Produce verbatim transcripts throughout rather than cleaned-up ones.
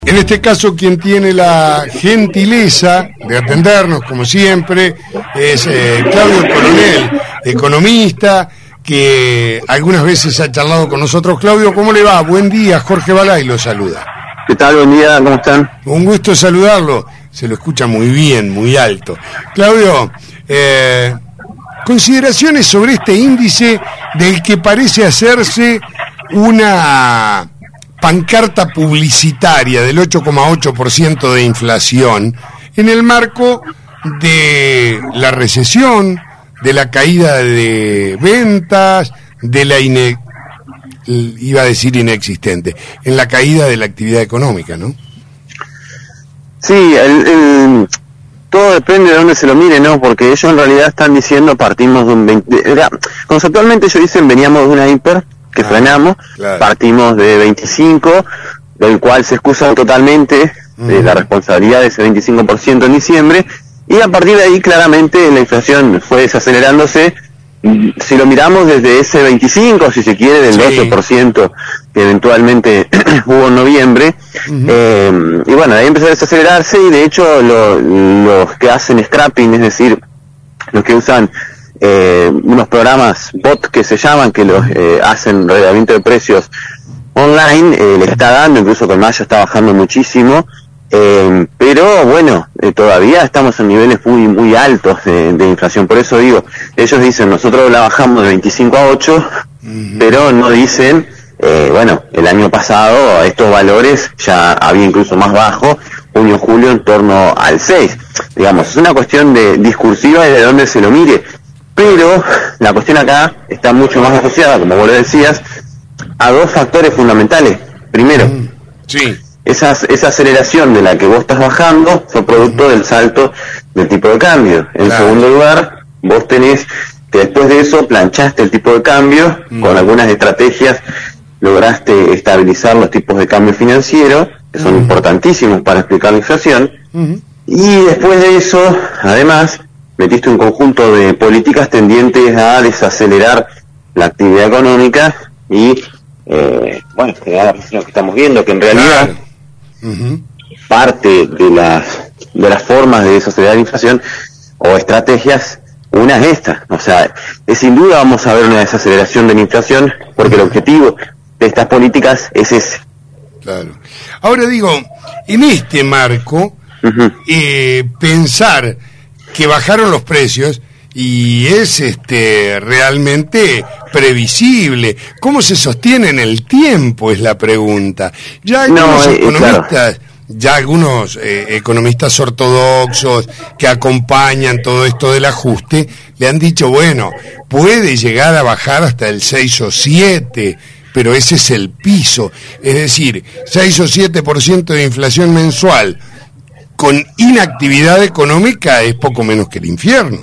En este caso, quien tiene la gentileza de atendernos, como siempre, es eh, Claudio Coronel, economista, que algunas veces ha charlado con nosotros. Claudio, ¿cómo le va? Buen día, Jorge Balay lo saluda. ¿Qué tal? Buen día, ¿cómo están? Un gusto saludarlo, se lo escucha muy bien, muy alto. Claudio, eh, consideraciones sobre este índice del que parece hacerse una pancarta publicitaria del ocho coma ocho por ciento de inflación en el marco de la recesión, de la caída de ventas, de la ine... iba a decir inexistente, en la caída de la actividad económica, ¿no? Sí, el, el, todo depende de dónde se lo mire, ¿no? Porque ellos en realidad están diciendo partimos de un veinte... Era, conceptualmente ellos dicen veníamos de una hiper que ah, frenamos, claro. Partimos de veinticinco, del cual se excusan totalmente uh-huh. de la responsabilidad de ese veinticinco por ciento en diciembre, y a partir de ahí claramente la inflación fue desacelerándose. Si lo miramos desde ese veinticinco, si se quiere, del sí. doce por ciento que eventualmente hubo en noviembre, uh-huh. eh, y bueno, ahí empezó a desacelerarse, y de hecho lo, los que hacen scrapping, es decir, los que usan eh, unos programas bot que se llaman, que los eh, hacen relevamiento de precios online, eh, le está dando, incluso con mayo está bajando muchísimo. Eh, pero bueno, eh, todavía estamos en niveles muy muy altos de, de inflación. Por eso digo, ellos dicen, nosotros la bajamos de veinticinco a ocho, uh-huh. pero no dicen, eh, bueno, el año pasado estos valores ya había incluso más bajo, junio, julio en torno al seis. Digamos, es una cuestión de discursiva y de dónde se lo mire, pero la cuestión acá está mucho más asociada, como vos lo decías, a dos factores fundamentales. Primero, uh-huh. sí. Esa, esa aceleración de la que vos estás bajando fue producto del salto del tipo de cambio. En claro. segundo lugar, vos tenés que después de eso planchaste el tipo de cambio, mm. con algunas estrategias lograste estabilizar los tipos de cambio financiero, que son mm. importantísimos para explicar la inflación, mm. y después de eso, además, metiste un conjunto de políticas tendientes a desacelerar la actividad económica y, eh, bueno, generar lo que estamos viendo, que en realidad... Claro. Uh-huh. parte de las de las formas de desacelerar la inflación o estrategias, una es esta, o sea, es sin duda vamos a ver una desaceleración de la inflación porque uh-huh. el objetivo de estas políticas es ese. Claro. Ahora digo, en este marco, uh-huh. eh, pensar que bajaron los precios y es este realmente previsible. ¿Cómo se sostiene en el tiempo? Es la pregunta. Ya hay no, algunos eh, economistas, claro. ya algunos eh, economistas ortodoxos que acompañan todo esto del ajuste, le han dicho, bueno, puede llegar a bajar hasta el seis o siete, pero ese es el piso. Es decir, seis o siete por ciento de inflación mensual con inactividad económica es poco menos que el infierno.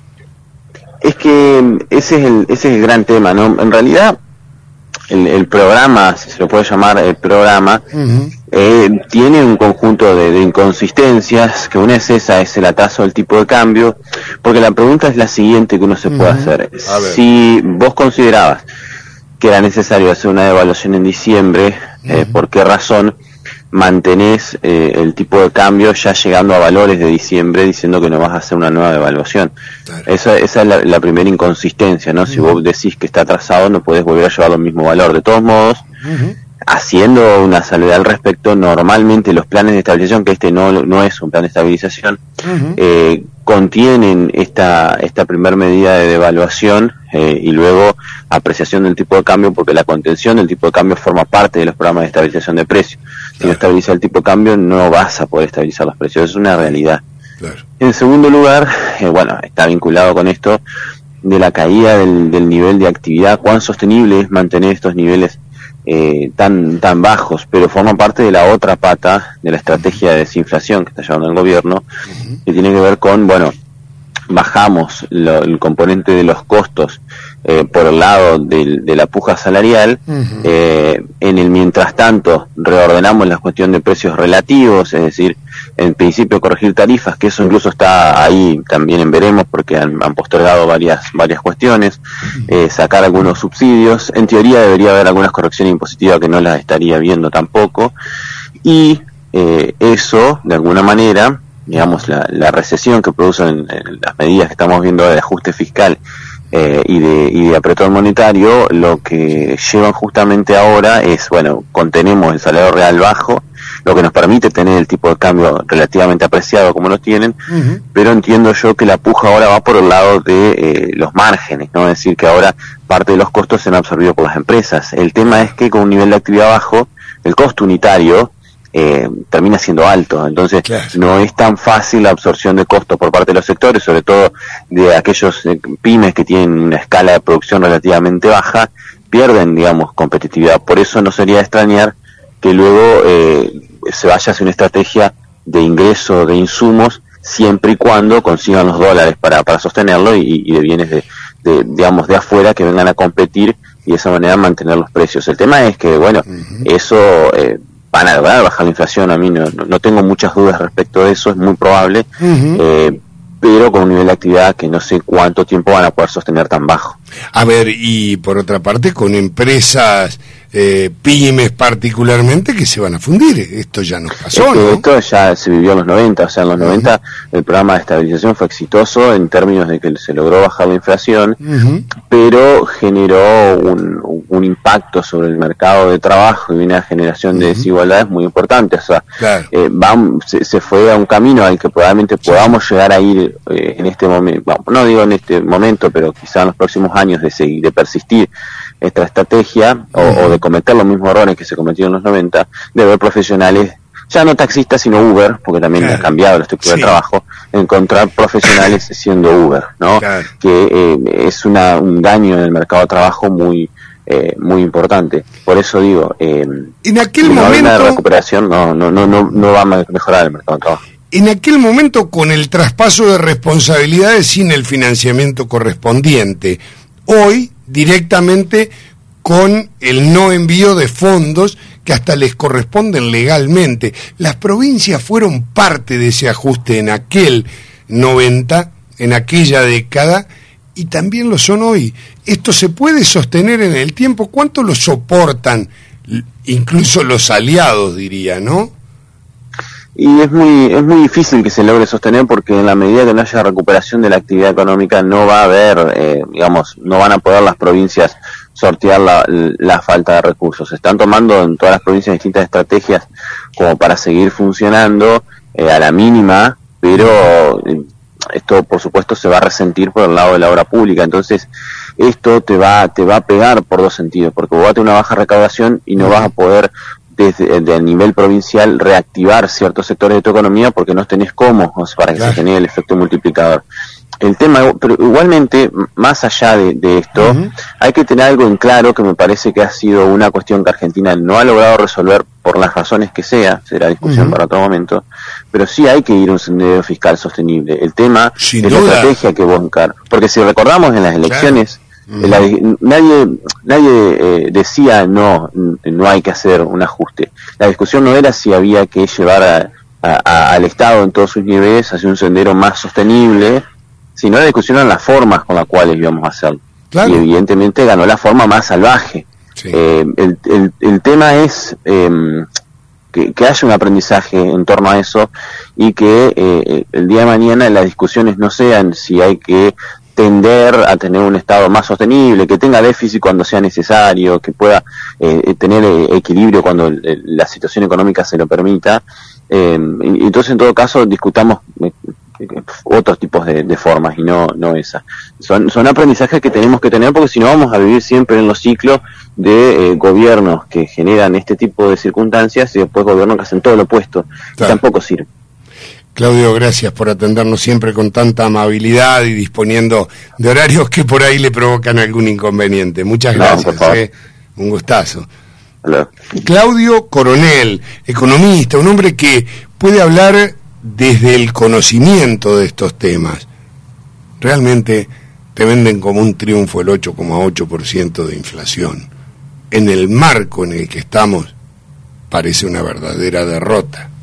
Es que ese es el ese es el gran tema, ¿no? En realidad, el, el programa, si se lo puede llamar el programa, uh-huh. eh, tiene un conjunto de, de inconsistencias, que una es esa, es el atraso del tipo de cambio, porque la pregunta es la siguiente que uno se uh-huh. puede hacer. Si vos considerabas que era necesario hacer una devaluación en diciembre, uh-huh. eh, ¿por qué razón mantenés eh, el tipo de cambio ya llegando a valores de diciembre diciendo que no vas a hacer una nueva devaluación? Claro. Esa, esa es la, la primera inconsistencia, ¿no? Uh-huh. Si vos decís que está atrasado, no podés volver a llevar el mismo valor. De todos modos, uh-huh. haciendo una salvedad al respecto, normalmente los planes de estabilización, que este no, no es un plan de estabilización, uh-huh. eh, contienen esta esta primera medida de devaluación eh, y luego apreciación del tipo de cambio, porque la contención del tipo de cambio forma parte de los programas de estabilización de precios. Si claro. no estabiliza el tipo de cambio, no vas a poder estabilizar los precios, es una realidad. Claro. En segundo lugar, eh, bueno, está vinculado con esto de la caída del, del nivel de actividad, cuán sostenible es mantener estos niveles eh, tan tan bajos, pero forma parte de la otra pata de la estrategia de desinflación que está llevando el gobierno, uh-huh. que tiene que ver con, bueno, bajamos lo, el componente de los costos eh, por el lado de, de la puja salarial, uh-huh. eh, en el mientras tanto reordenamos la cuestión de precios relativos, es decir, en principio corregir tarifas, que eso incluso está ahí también en veremos porque han, han postergado varias varias cuestiones, uh-huh. eh, sacar algunos subsidios, en teoría debería haber algunas correcciones impositivas que no las estaría viendo tampoco, y eh, eso, de alguna manera, digamos, la, la recesión que producen eh, las medidas que estamos viendo de ajuste fiscal eh, y de y de apretón monetario, lo que llevan justamente ahora es, bueno, contenemos el salario real bajo, lo que nos permite tener el tipo de cambio relativamente apreciado como lo tienen, uh-huh. pero entiendo yo que la puja ahora va por el lado de eh, los márgenes, ¿no? Es decir, que ahora parte de los costos se han absorbido por las empresas. El tema es que con un nivel de actividad bajo, el costo unitario eh, termina siendo alto, entonces claro. no es tan fácil la absorción de costos por parte de los sectores, sobre todo de aquellos eh, pymes que tienen una escala de producción relativamente baja, pierden, digamos, competitividad. Por eso no sería extrañar que luego eh, se vaya hacia una estrategia de ingreso de insumos siempre y cuando consigan los dólares para, para sostenerlo y, y de bienes de, de, digamos, de afuera que vengan a competir y de esa manera mantener los precios. El tema es que, bueno, uh-huh. eso eh, van a lograr bajar la inflación, a mí no, no tengo muchas dudas respecto de eso, es muy probable, uh-huh. eh, pero con un nivel de actividad que no sé cuánto tiempo van a poder sostener tan bajo. A ver, y por otra parte, con empresas, eh, pymes particularmente, que se van a fundir. Esto ya nos pasó, ¿no? Esto ya se vivió en los noventa, o sea, en los uh-huh. noventa el programa de estabilización fue exitoso en términos de que se logró bajar la inflación, uh-huh. pero generó un, un impacto sobre el mercado de trabajo y una generación uh-huh. de desigualdades muy importante. O sea, claro. eh, va, se, se fue a un camino al que probablemente podamos sí. llegar a ir eh, en este momento, bueno, no digo en este momento, pero quizá en los próximos años de seguir, de persistir esta estrategia o, uh-huh. o de cometer los mismos errores que se cometieron en los noventa, de ver profesionales, ya no taxistas sino Uber, porque también claro. ha cambiado la estructura sí. de trabajo, encontrar profesionales siendo Uber, ¿no? Claro. Que eh, es una, un daño en el mercado de trabajo muy eh, muy importante. Por eso digo, eh, en aquel si no momento hay una recuperación no no no no no va a mejorar el mercado de trabajo. En aquel momento, con el traspaso de responsabilidades sin el financiamiento correspondiente, hoy directamente con el no envío de fondos que hasta les corresponden legalmente. Las provincias fueron parte de ese ajuste en aquel noventa, en aquella década, y también lo son hoy. Esto se puede sostener en el tiempo. ¿Cuánto lo soportan? Incluso los aliados, diría, ¿no? Y es muy es muy difícil que se logre sostener porque en la medida que no haya recuperación de la actividad económica no va a haber, eh, digamos, no van a poder las provincias sortear la, la falta de recursos. Se están tomando en todas las provincias distintas estrategias como para seguir funcionando eh, a la mínima, pero eh, esto por supuesto se va a resentir por el lado de la obra pública. Entonces esto te va te va a pegar por dos sentidos, porque vos vas a tener una baja recaudación y no vas a poder desde, desde el nivel provincial reactivar ciertos sectores de tu economía porque no tenés cómo, o sea, para que claro. se genere el efecto multiplicador. El tema, pero igualmente, más allá de, de esto, uh-huh. hay que tener algo en claro que me parece que ha sido una cuestión que Argentina no ha logrado resolver por las razones que sea, será discusión uh-huh. para otro momento, pero sí hay que ir a un sendero fiscal sostenible. El tema Sin es duda. la estrategia que vos encar, porque si recordamos en las elecciones, claro. Uh-huh. La, nadie nadie eh, decía no no hay que hacer un ajuste. La discusión no era si había que llevar a, a, a, al Estado en todos sus niveles hacia un sendero más sostenible, sino la discusión eran las formas con las cuales íbamos a hacerlo. Claro. Y evidentemente ganó la forma más salvaje. Sí. Eh, el, el, el tema es eh, que, que haya un aprendizaje en torno a eso y que eh, el día de mañana las discusiones no sean si hay que tender a tener un Estado más sostenible, que tenga déficit cuando sea necesario, que pueda eh, tener eh, equilibrio cuando eh, la situación económica se lo permita. Eh, y, entonces, en todo caso, discutamos eh, otros tipos de, de formas y no no esa. Son, son aprendizajes que tenemos que tener porque si no vamos a vivir siempre en los ciclos de eh, gobiernos que generan este tipo de circunstancias y después gobiernos que hacen todo lo opuesto. Claro. Y tampoco sirve. Claudio, gracias por atendernos siempre con tanta amabilidad y disponiendo de horarios que por ahí le provocan algún inconveniente. Muchas gracias, no, eh. un gustazo. Hola. Claudio Coronel, economista, un hombre que puede hablar desde el conocimiento de estos temas. Realmente te venden como un triunfo el ocho coma ocho por ciento de inflación. En el marco en el que estamos, parece una verdadera derrota.